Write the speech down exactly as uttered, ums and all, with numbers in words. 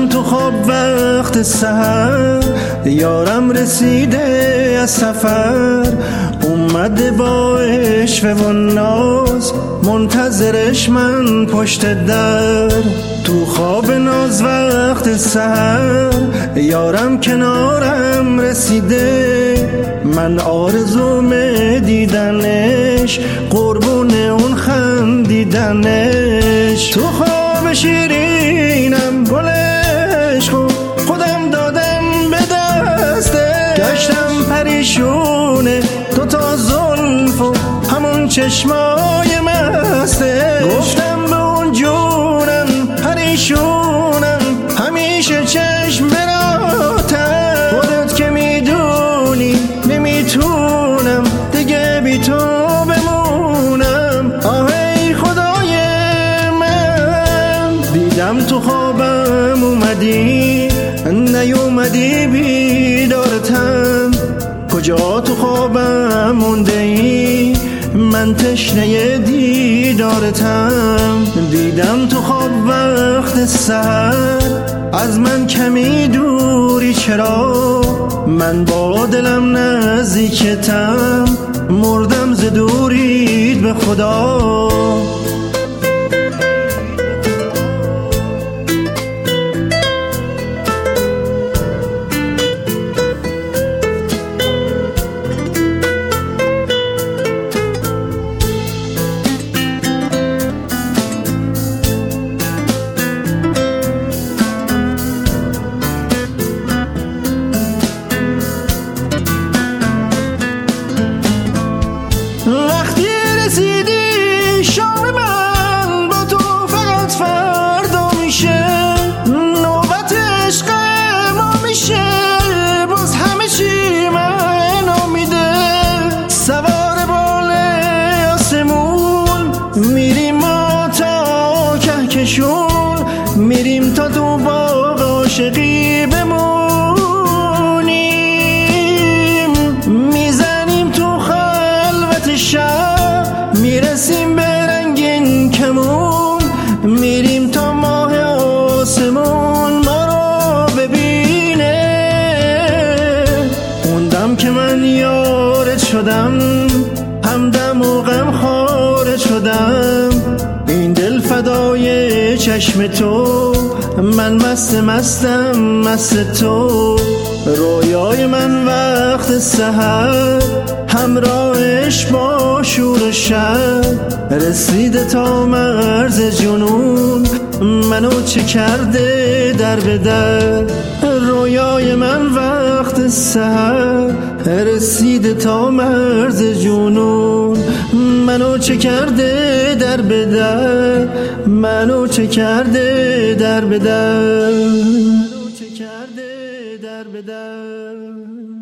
دیدم تو خواب وقت سحر، یارم رسیده از سفر، اومده با عشوه و ناز، منتظرش من پشت در. تو خواب ناز وقت سحر، یارم کنارم رسیده، من آرزوم دیدنش، قربون اون خندیدنش. تو خواب شیرینم گل عشقو خودم دادم به دسته، گشتم پریشونه دوتا زلف و همون چشمای مسته، گفتم به اون جونم پریشونم همیشه چشم براتم، خودت که میدونی نمیتونم دیگه بی تو بمونم. آهی خدای من، دیدم تو خوابم اومدی نیومدی بیدارتم، کجا تو خوابم مونده ای من تشنه دیدارتم. دیدم تو خواب وقت سحر، از من کمی دوری چرا، من با دلم نزدیکتم، مردم ز دورید به خدا. وقتی رسیدی شام من با تو فقط فردا میشه، نوبت عشق ما میشه، باز همه چی من امیده. سوار بال آسمون میریم ما تا کهکشون، میریم تا تو باغ عاشقی بمونیم، میزنیم تو شب، میرسیم به رنگین کمون، میریم تا ماه آسمون ما رو ببینه. اون دم که من یارت شدم، همدم و غم خارت شدم، این دل فدای چشم تو، من مست مستم مست تو. رویای من وقت سحر، همراهش با شور شب، رسیده تا مرز جنون، منو چه کرده در به در. رویای من وقت سحر، رسیده تا مرز جنون، منو چه کرده در به در، منو چه کرده در به در، منو چه کرده در به در.